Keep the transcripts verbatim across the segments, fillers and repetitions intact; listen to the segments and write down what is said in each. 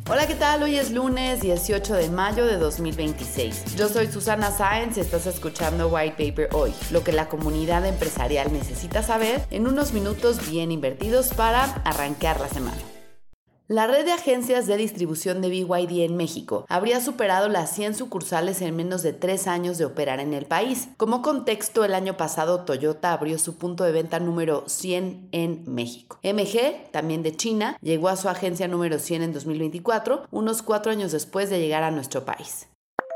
Hola, ¿qué tal? Hoy es lunes dieciocho de mayo de dos mil veintiséis. Yo soy Susana Sáenz y estás escuchando White Paper Hoy, lo que la comunidad empresarial necesita saber en unos minutos bien invertidos para arrancar la semana. La red de agencias de distribución de B Y D en México habría superado las cien sucursales en menos de tres años de operar en el país. Como contexto, el año pasado Toyota abrió su punto de venta número cien en México. M G, también de China, llegó a su agencia número cien en dos mil veinticuatro, unos cuatro años después de llegar a nuestro país.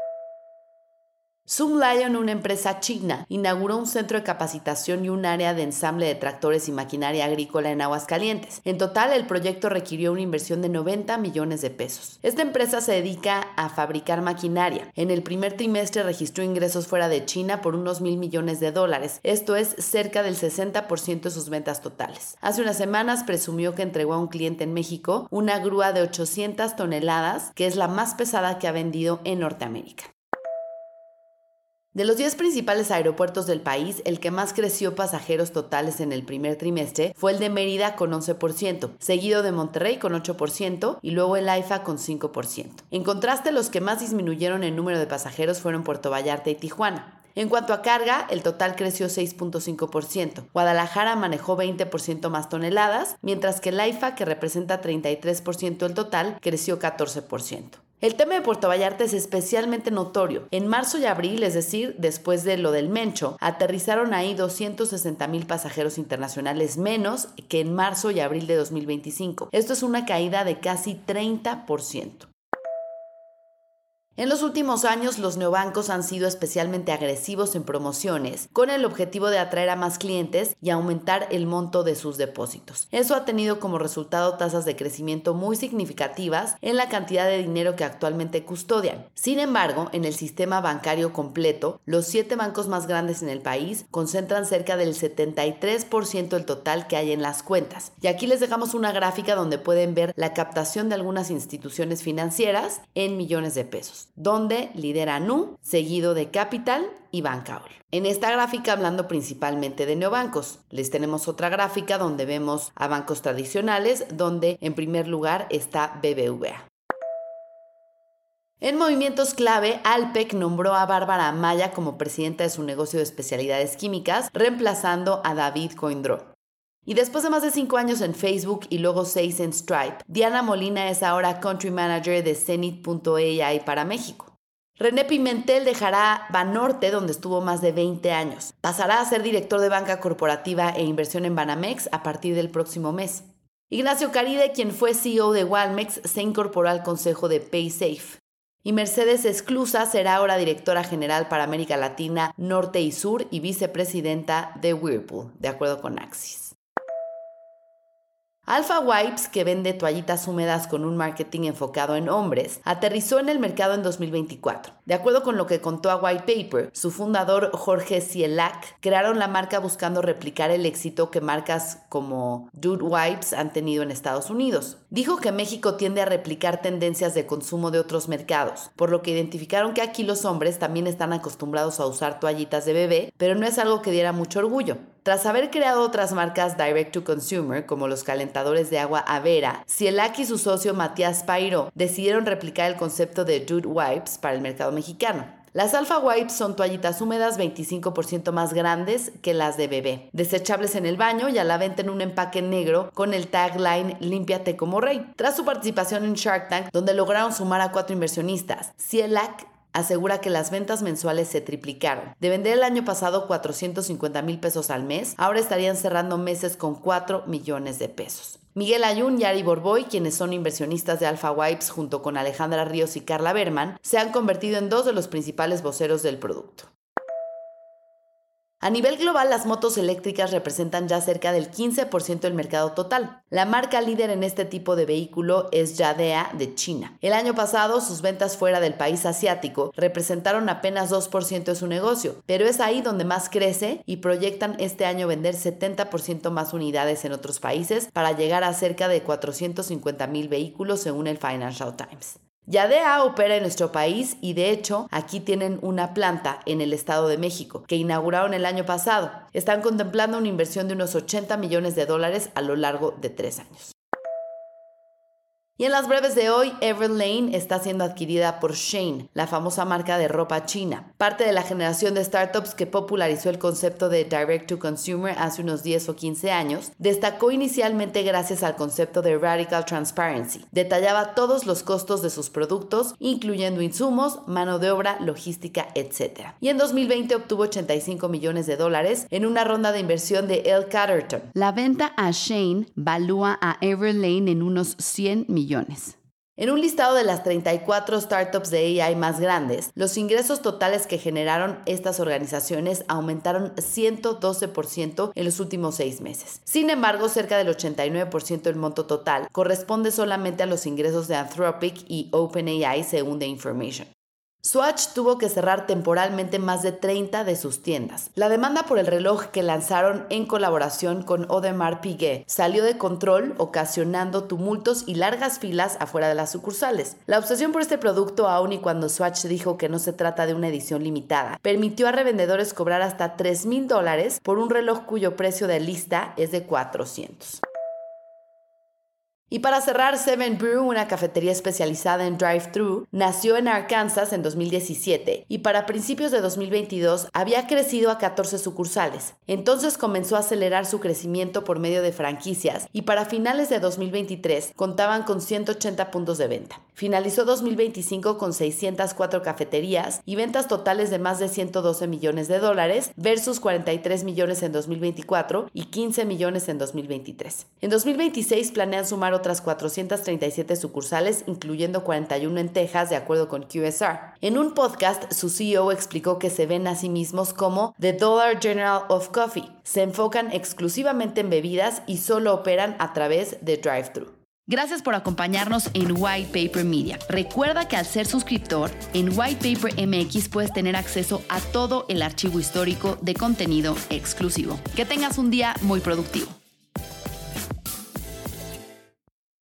Zoomlion, una empresa china, inauguró un centro de capacitación y un área de ensamble de tractores y maquinaria agrícola en Aguascalientes. En total, el proyecto requirió una inversión de noventa millones de pesos. Esta empresa se dedica a fabricar maquinaria. En el primer trimestre registró ingresos fuera de China por unos mil millones de dólares. Esto es cerca del sesenta por ciento de sus ventas totales. Hace unas semanas presumió que entregó a un cliente en México una grúa de ochocientas toneladas, que es la más pesada que ha vendido en Norteamérica. De los diez principales aeropuertos del país, el que más creció pasajeros totales en el primer trimestre fue el de Mérida con once por ciento, seguido de Monterrey con ocho por ciento y luego el AIFA con cinco por ciento. En contraste, los que más disminuyeron el número de pasajeros fueron Puerto Vallarta y Tijuana. En cuanto a carga, el total creció seis punto cinco por ciento. Guadalajara manejó veinte por ciento más toneladas, mientras que el AIFA, que representa treinta y tres por ciento del total, creció catorce por ciento. El tema de Puerto Vallarta es especialmente notorio. En marzo y abril, es decir, después de lo del Mencho, aterrizaron ahí doscientos sesenta mil pasajeros internacionales menos que en marzo y abril de dos mil veinticinco. Esto es una caída de casi treinta por ciento. En los últimos años, los neobancos han sido especialmente agresivos en promociones, con el objetivo de atraer a más clientes y aumentar el monto de sus depósitos. Eso ha tenido como resultado tasas de crecimiento muy significativas en la cantidad de dinero que actualmente custodian. Sin embargo, en el sistema bancario completo, los siete bancos más grandes en el país concentran cerca del setenta y tres por ciento del total que hay en las cuentas. Y aquí les dejamos una gráfica donde pueden ver la captación de algunas instituciones financieras en millones de pesos, donde lidera Nu, seguido de Capital y Bancaol. En esta gráfica hablando principalmente de neobancos. Les tenemos otra gráfica donde vemos a bancos tradicionales, donde en primer lugar está B B V A. En movimientos clave, Alpek nombró a Bárbara Amaya como presidenta de su negocio de especialidades químicas, reemplazando a David Coindreau. Y después de más de cinco años en Facebook y luego seis en Stripe, Diana Molina es ahora Country Manager de Zenith punto A I para México. René Pimentel dejará Banorte, donde estuvo más de veinte años. Pasará a ser director de banca corporativa e inversión en Banamex a partir del próximo mes. Ignacio Caride, quien fue C E O de Walmex, se incorporó al consejo de Paysafe. Y Mercedes Esclusa será ahora directora general para América Latina, Norte y Sur y vicepresidenta de Whirlpool, de acuerdo con Axis. Alpha Wipes, que vende toallitas húmedas con un marketing enfocado en hombres, aterrizó en el mercado en dos mil veinticuatro. De acuerdo con lo que contó a White Paper, su fundador Jorge Cielac crearon la marca buscando replicar el éxito que marcas como Dude Wipes han tenido en Estados Unidos. Dijo que México tiende a replicar tendencias de consumo de otros mercados, por lo que identificaron que aquí los hombres también están acostumbrados a usar toallitas de bebé, pero no es algo que diera mucho orgullo. Tras haber creado otras marcas direct to consumer, como los calentadores de agua Avera, Cielac y su socio Matías Pairo decidieron replicar el concepto de Dude Wipes para el mercado mexicano. Las Alpha Wipes son toallitas húmedas veinticinco por ciento más grandes que las de bebé, desechables en el baño y a la venta en un empaque negro con el tagline Límpiate como rey. Tras su participación en Shark Tank, donde lograron sumar a cuatro inversionistas, Cielac asegura que las ventas mensuales se triplicaron. De vender el año pasado cuatrocientos cincuenta mil pesos al mes, ahora estarían cerrando meses con cuatro millones de pesos. Miguel Ayun y Ari Borboy, quienes son inversionistas de Alpha Wipes junto con Alejandra Ríos y Carla Berman, se han convertido en dos de los principales voceros del producto. A nivel global, las motos eléctricas representan ya cerca del quince por ciento del mercado total. La marca líder en este tipo de vehículo es Yadea de China. El año pasado, sus ventas fuera del país asiático representaron apenas dos por ciento de su negocio, pero es ahí donde más crece y proyectan este año vender setenta por ciento más unidades en otros países para llegar a cerca de cuatrocientos cincuenta mil vehículos según el Financial Times. Yadea opera en nuestro país y de hecho aquí tienen una planta en el Estado de México que inauguraron el año pasado. Están contemplando una inversión de unos ochenta millones de dólares a lo largo de tres años. Y en las breves de hoy, Everlane está siendo adquirida por Shein, la famosa marca de ropa china. Parte de la generación de startups que popularizó el concepto de Direct to Consumer hace unos diez o quince años, destacó inicialmente gracias al concepto de Radical Transparency. Detallaba todos los costos de sus productos, incluyendo insumos, mano de obra, logística, etcétera. Y en dos mil veinte obtuvo ochenta y cinco millones de dólares en una ronda de inversión de L. Catterton. La venta a Shein valúa a Everlane en unos cien millones. En un listado de las treinta y cuatro startups de A I más grandes, los ingresos totales que generaron estas organizaciones aumentaron ciento doce por ciento en los últimos seis meses. Sin embargo, cerca del ochenta y nueve por ciento del monto total corresponde solamente a los ingresos de Anthropic y OpenAI, según The Information. Swatch tuvo que cerrar temporalmente más de treinta de sus tiendas. La demanda por el reloj que lanzaron en colaboración con Audemars Piguet salió de control, ocasionando tumultos y largas filas afuera de las sucursales. La obsesión por este producto, aun y cuando Swatch dijo que no se trata de una edición limitada, permitió a revendedores cobrar hasta tres mil dólares por un reloj cuyo precio de lista es de cuatrocientos. Y para cerrar, Seven Brew, una cafetería especializada en drive-thru, nació en Arkansas en dos mil diecisiete y para principios de dos mil veintidós había crecido a catorce sucursales. Entonces comenzó a acelerar su crecimiento por medio de franquicias y para finales de dos mil veintitrés contaban con ciento ochenta puntos de venta. Finalizó dos mil veinticinco con seiscientas cuatro cafeterías y ventas totales de más de ciento doce millones de dólares versus cuarenta y tres millones en dos mil veinticuatro y quince millones en dos mil veintitrés. En dos mil veintiséis planean sumar otras cuatrocientas treinta y siete sucursales, incluyendo cuarenta y uno en Texas, de acuerdo con Q S R. En un podcast, su C E O explicó que se ven a sí mismos como The Dollar General of Coffee. Se enfocan exclusivamente en bebidas y solo operan a través de drive-thru. Gracias por acompañarnos en White Paper Media. Recuerda que al ser suscriptor, en White Paper M X puedes tener acceso a todo el archivo histórico de contenido exclusivo. Que tengas un día muy productivo.